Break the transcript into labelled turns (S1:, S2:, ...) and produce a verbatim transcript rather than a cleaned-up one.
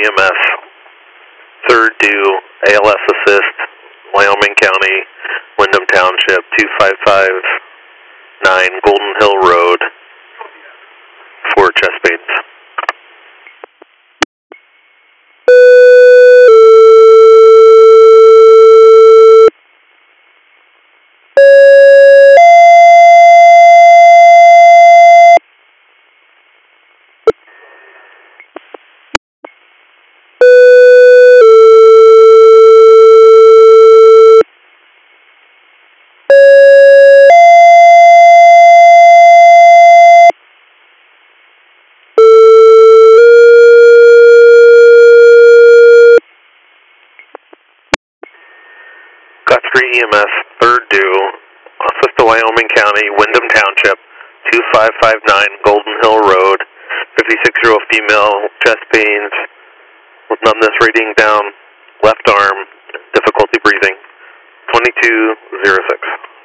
S1: M S, third due, A L S assist, Wyoming County, Windham Township, two five five nine Golden Hill Road, for chest pains. Scotts-Free E M S, third due, assist to Wyoming County, Windham Township, two five five nine Golden Hill Road, fifty-six-year-old female, chest pains, with numbness reading down left arm, difficulty breathing, twenty-two oh six.